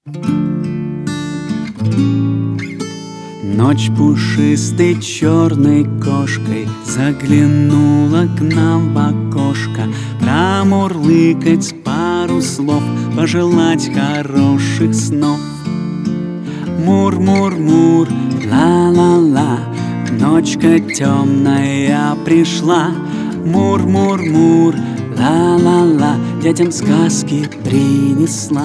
Ночь пушистой черной кошкой заглянула к нам в окошко, промурлыкать пару слов, пожелать хороших снов. Мур-мур-мур, ла-ла-ла, ночка темная пришла. Мур-мур-мур, ла-ла-ла, детям сказки принесла.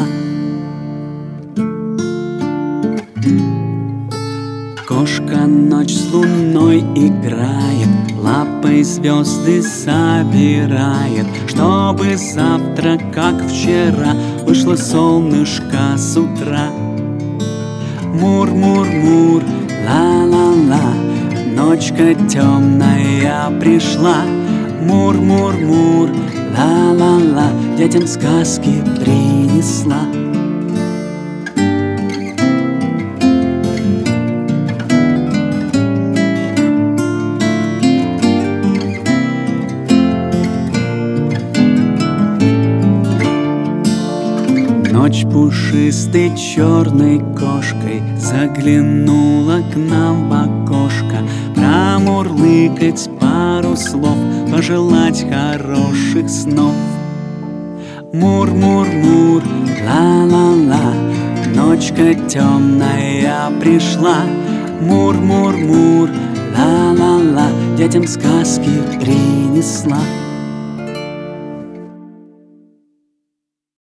Кошка ночь с луной играет, лапой звезды собирает, чтобы завтра, как вчера, вышло солнышко с утра. Мур-мур-мур, ла-ла-ла, ночка темная пришла. Мур-мур-мур, ла-ла-ла, детям сказки принесла. Ночь пушистой черной кошкой заглянула к нам в окошко, промурлыкать пару слов, пожелать хороших снов. Мур-мур-мур, ла-ла-ла, ночка темная пришла. Мур-мур-мур, ла-ла-ла, детям сказки принесла.